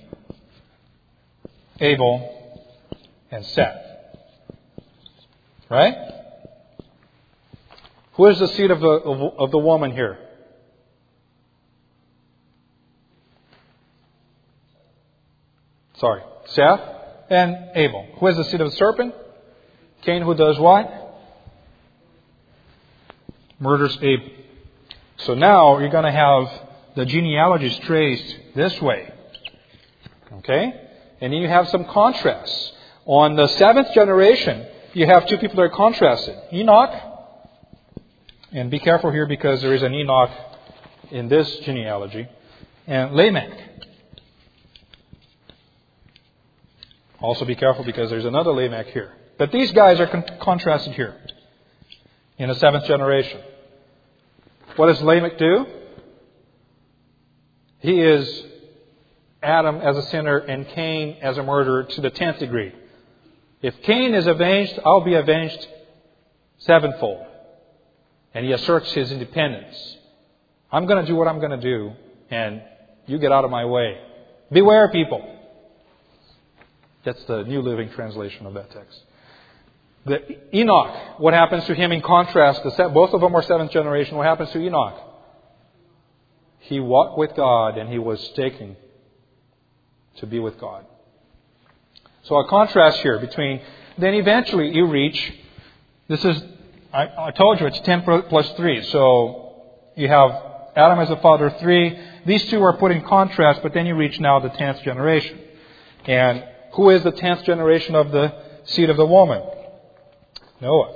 Abel, and Seth. Right? Who is the seed of the, of the woman here? Sorry. Seth and Abel. Who is the seed of the serpent? Cain, who does what? Murders Abel. So now you're going to have the genealogies traced this way. Okay? And then you have some contrasts. On the seventh generation, you have two people that are contrasted. Enoch, and be careful here because there is an Enoch in this genealogy, and Lamech. Also be careful because there's another Lamech here. But these guys are con- contrasted here in the seventh generation. What does Lamech do? He is Adam as a sinner and Cain as a murderer to the tenth degree. If Cain is avenged, I'll be avenged sevenfold. And he asserts his independence. I'm going to do what I'm going to do, and you get out of my way. Beware, people. That's the New Living Translation of that text. The Enoch, what happens to him in contrast? The, both of them are seventh generation. What happens to Enoch? He walked with God and he was taken to be with God. So a contrast here between, then eventually you reach, this is, I, I told you it's ten plus three. So you have Adam as the father of three. These two are put in contrast, but then you reach now the tenth generation. And who is the tenth generation of the seed of the woman? Noah.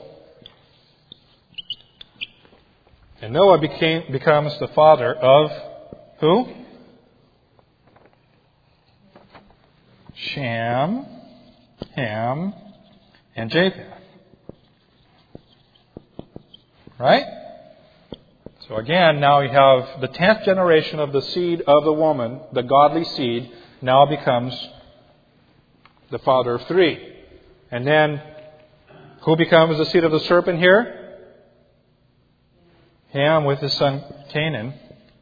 And Noah became becomes the father of who? Shem, Ham, and Japheth. Right? So again, now you have the tenth generation of the seed of the woman, the godly seed, now becomes the father of three. And then who becomes the seed of the serpent here? Ham with his son Canaan.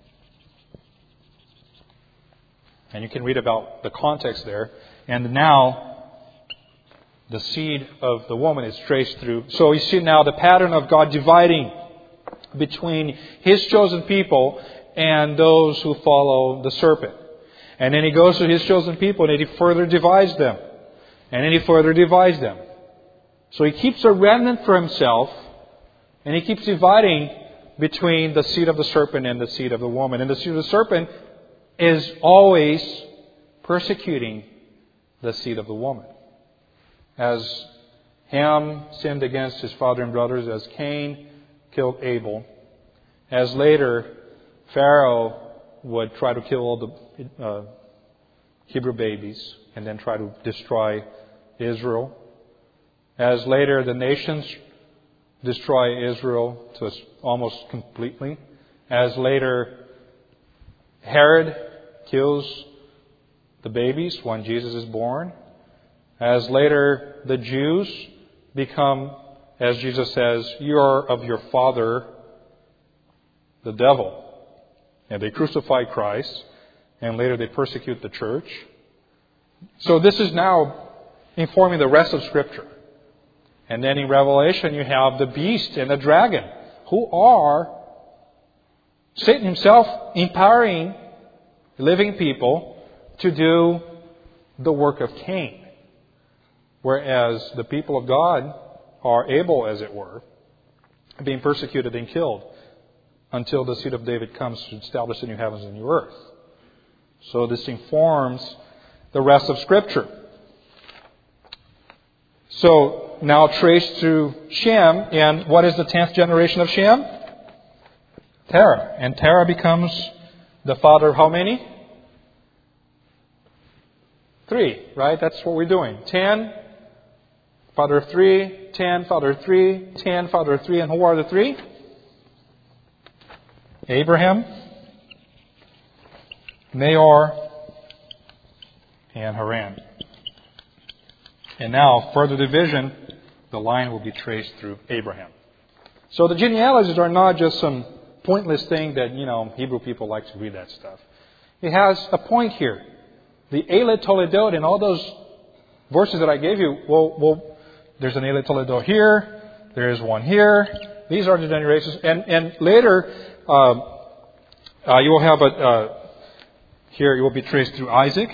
And you can read about the context there. And now the seed of the woman is traced through. So you see now the pattern of God dividing between His chosen people and those who follow the serpent. And then He goes to His chosen people and He further divides them. And then He further divides them. So He keeps a remnant for Himself, and He keeps dividing between the seed of the serpent and the seed of the woman. And the seed of the serpent is always persecuting the seed of the woman. As Ham sinned against his father and brothers, as Cain killed Abel, as later Pharaoh would try to kill all the uh, Hebrew babies and then try to destroy Israel. As later the nations destroy Israel to almost completely. As later Herod kills the babies when Jesus is born. As later the Jews become, as Jesus says, you are of your father, the devil. And they crucify Christ. And later they persecute the church. So this is now informing the rest of Scripture. And then in Revelation you have the beast and the dragon, who are Satan himself empowering living people to do the work of Cain. Whereas the people of God are able, as it were, being persecuted and killed until the seed of David comes to establish the new heavens and new earth. So this informs the rest of Scripture. So now traced through Shem, and what is the tenth generation of Shem? Terah. And Terah becomes the father of how many? Three, right? That's what we're doing. Ten, father of three, ten, father of three, ten, father of three, and who are the three? Abraham, Nahor, and Haran. And now, further division, the line will be traced through Abraham. So the genealogies are not just some pointless thing that, you know, Hebrew people like to read that stuff. It has a point here. The Eilad Toledot and all those verses that I gave you, well, well there's an Eilad Toledot here, there is one here. These are the generations. And, and later, um, uh, you will have a, uh, here it will be traced through Isaac.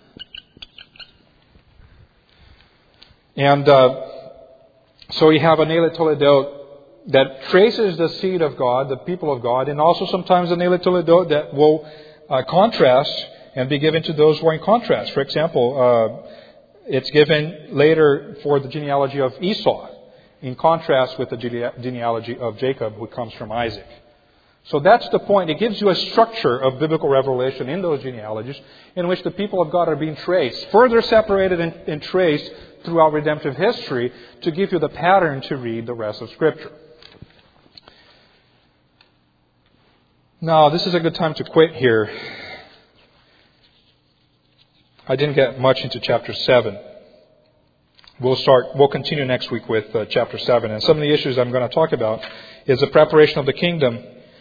And uh, so you have an Eilad Toledot that traces the seed of God, the people of God, and also sometimes an Eilad Toledot that will uh, contrast and be given to those who are in contrast. For example, uh, it's given later for the genealogy of Esau, in contrast with the gene- genealogy of Jacob, who comes from Isaac. So that's the point. It gives you a structure of biblical revelation in those genealogies in which the people of God are being traced, further separated and, and traced throughout redemptive history to give you the pattern to read the rest of Scripture. Now, this is a good time to quit here. I didn't get much into chapter seven. We'll start, we'll continue next week with uh, chapter seven. And some of the issues I'm going to talk about is the preparation of the kingdom.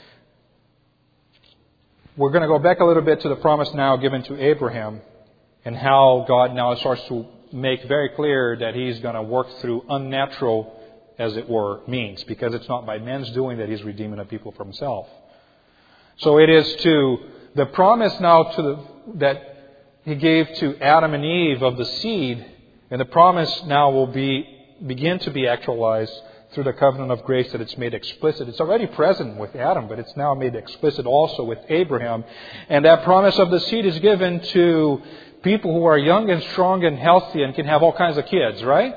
We're going to go back a little bit to the promise now given to Abraham and how God now starts to make very clear that He's going to work through unnatural, as it were, means, because it's not by men's doing that He's redeeming a people from Himself. So it is to the promise now to the, that He gave to Adam and Eve of the seed, and the promise now will be begin to be actualized through the covenant of grace that it's made explicit. It's already present with Adam, but it's now made explicit also with Abraham. And that promise of the seed is given to people who are young and strong and healthy and can have all kinds of kids, right?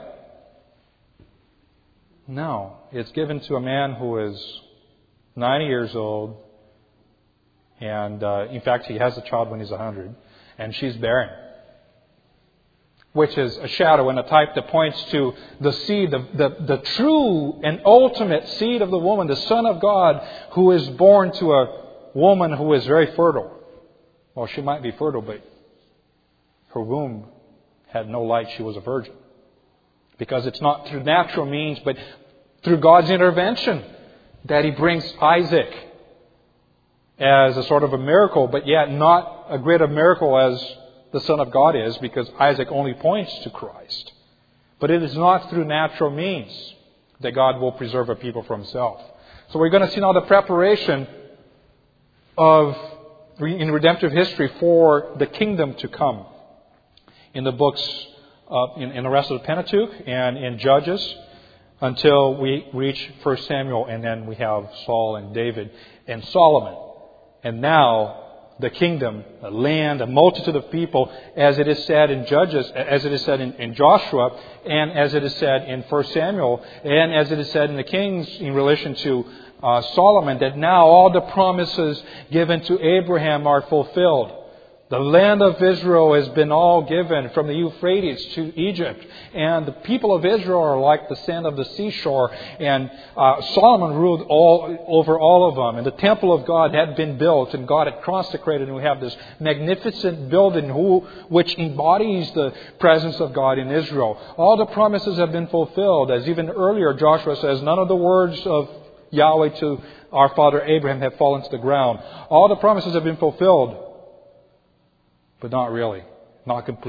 No. It's given to a man who is ninety years old, and uh, in fact he has a child when he's one hundred, and she's barren, which is a shadow and a type that points to the seed, the, the, the true and ultimate seed of the woman, the Son of God, who is born to a woman who is very fertile. Well, she might be fertile, but her womb had no light. She was a virgin. Because it's not through natural means, but through God's intervention that He brings Isaac as a sort of a miracle, but yet not a greater miracle as the Son of God is, because Isaac only points to Christ. But it is not through natural means that God will preserve a people for Himself. So we're going to see now the preparation of in redemptive history for the kingdom to come in the books, uh, in, in the rest of the Pentateuch and in Judges, until we reach First Samuel, and then we have Saul and David and Solomon. And now the kingdom, a land, a multitude of people, as it is said in Judges, as it is said in, in Joshua, and as it is said in First Samuel, and as it is said in the Kings in relation to uh, Solomon, that now all the promises given to Abraham are fulfilled. The land of Israel has been all given from the Euphrates to Egypt. And the people of Israel are like the sand of the seashore. And uh, Solomon ruled all over all of them. And the temple of God had been built, and God had consecrated. And we have this magnificent building who, which embodies the presence of God in Israel. All the promises have been fulfilled. As even earlier Joshua says, none of the words of Yahweh to our father Abraham have fallen to the ground. All the promises have been fulfilled. But not really. Not completely.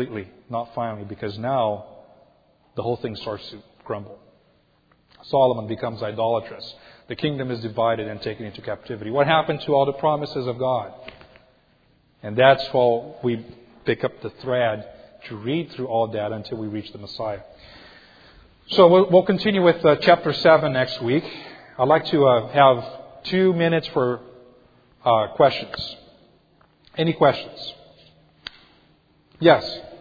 not finally, because now the whole thing starts to crumble. Solomon becomes idolatrous. The kingdom is divided and taken into captivity. What happened to all the promises of God? And that's why we pick up the thread to read through all that until we reach the Messiah. So we'll, we'll continue with uh, chapter seven next week. I'd like to uh, have two minutes for uh, questions. Any questions? Yes.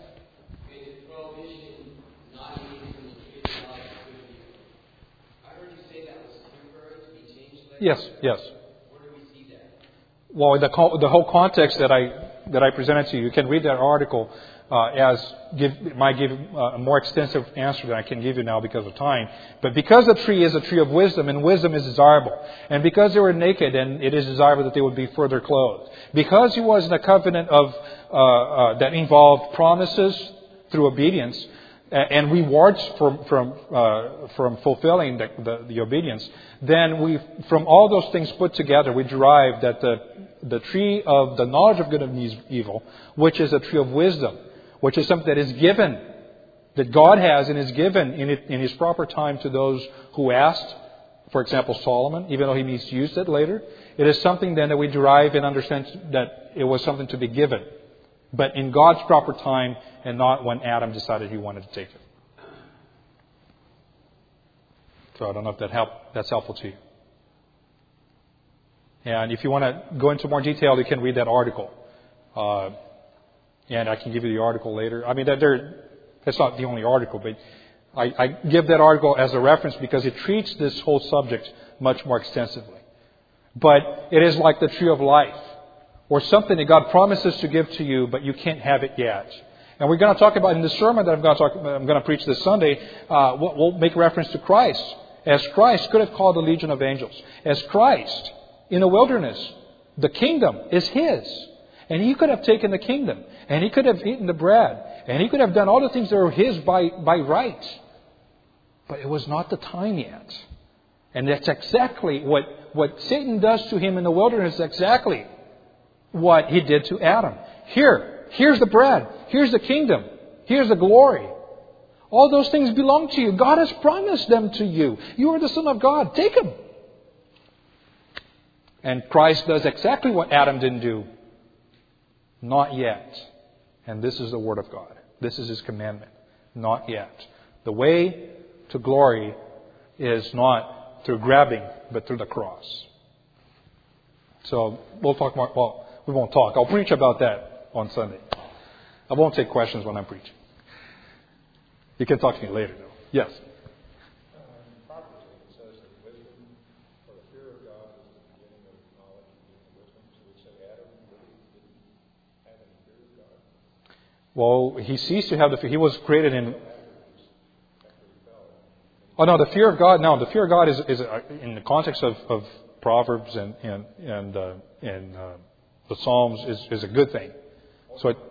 Yes, yes. Where do we see that? Well, the the whole context that I that I presented to you, you can read that article uh, as give it might give a more extensive answer than I can give you now because of time. But because the tree is a tree of wisdom, and wisdom is desirable, and because they were naked, and it is desirable that they would be further clothed, because he was in a covenant of uh, uh, that involved promises through obedience and rewards from from uh, from fulfilling the, the, the obedience, then we, from all those things put together, we derive that the the tree of the knowledge of good and evil, which is a tree of wisdom, which is something that is given, that God has and is given in it, in His proper time to those who asked. For example, Solomon, even though he misused it later, it is something then that we derive and understand that it was something to be given, but in God's proper time and not when Adam decided he wanted to take it. So I don't know if that help, that's helpful to you. And if you want to go into more detail, you can read that article. Uh, and I can give you the article later. I mean, that there, that's not the only article, but I, I give that article as a reference because it treats this whole subject much more extensively. But it is like the tree of life, or something that God promises to give to you, but you can't have it yet. And we're going to talk about in the sermon that I'm going to talk, I'm going to preach this Sunday. Uh, we'll, we'll make reference to Christ, as Christ could have called a legion of angels, as Christ in the wilderness. The kingdom is His, and He could have taken the kingdom, and He could have eaten the bread, and He could have done all the things that were His by by right. But it was not the time yet, and that's exactly what what Satan does to him in the wilderness. Exactly what he did to Adam. Here, here's the bread. Here's the kingdom. Here's the glory. All those things belong to you. God has promised them to you. You are the Son of God. Take them. And Christ does exactly what Adam didn't do. Not yet. And this is the Word of God. This is His commandment. Not yet. The way to glory is not through grabbing, but through the cross. So we'll talk more. Well, we won't talk. I'll preach about that on Sunday. I won't take questions when I'm preaching. You can talk to me later, though. Yes. Well, he ceased to have the fear. He was created in... Oh, no, the fear of God, no, the fear of God is, is in the context of, of Proverbs and and and, uh, and uh, the Psalms is, is a good thing. So, it,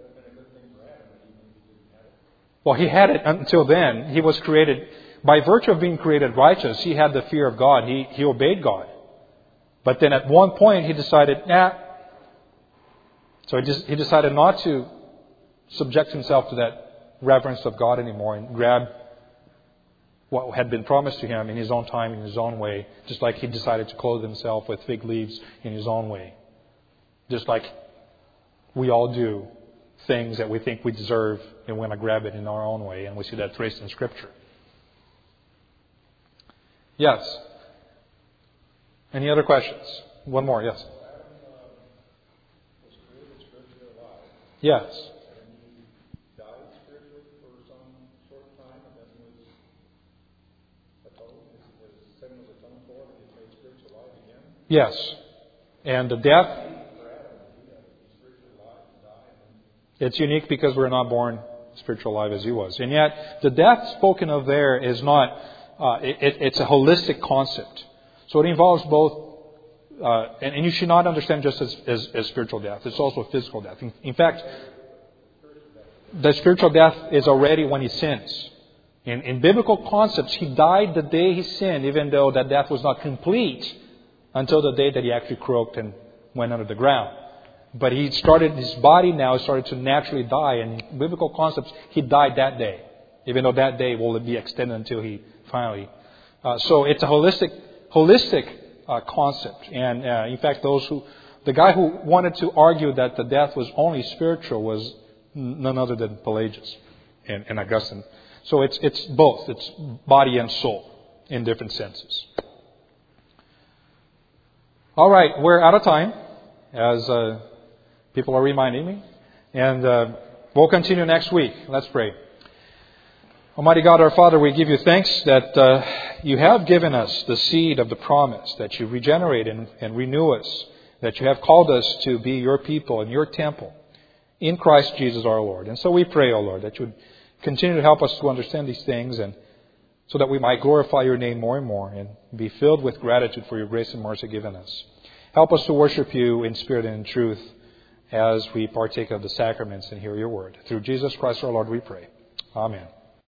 well, he had it until then. He was created, by virtue of being created righteous, he had the fear of God. He, he obeyed God. But then at one point he decided, nah. So he, just, he decided not to subject himself to that reverence of God anymore and grab what had been promised to him in his own time, in his own way, just like he decided to clothe himself with fig leaves in his own way. Just like we all do things that we think we deserve and we want to grab it in our own way, and we see that traced in Scripture. Yes? Any other questions? One more, yes? Yes. Yes. And the death, it's unique because we're not born spiritual alive as he was. And yet, the death spoken of there is not, uh, it, it's a holistic concept. So it involves both, uh, and, and you should not understand just as, as, as spiritual death. It's also physical death. In, in fact, the spiritual death is already when he sins. In, in biblical concepts, he died the day he sinned, even though that death was not complete until the day that he actually croaked and went under the ground. But he started, his body now started to naturally die. And in biblical concepts, he died that day. Even though that day will be extended until he finally. Uh, so it's a holistic, holistic uh, concept. And uh, in fact, those who, the guy who wanted to argue that the death was only spiritual was none other than Pelagius and, and Augustine. So it's it's both. It's body and soul in different senses. All right, we're out of time, as uh, people are reminding me. And uh, we'll continue next week. Let's pray. Almighty God, our Father, we give you thanks that uh, you have given us the seed of the promise, that you regenerate and, and renew us, that you have called us to be your people and your temple in Christ Jesus our Lord. And so we pray, O Lord, that you would continue to help us to understand these things, and so that we might glorify your name more and more and be filled with gratitude for your grace and mercy given us. Help us to worship you in spirit and in truth as we partake of the sacraments and hear your word. Through Jesus Christ our Lord we pray. Amen.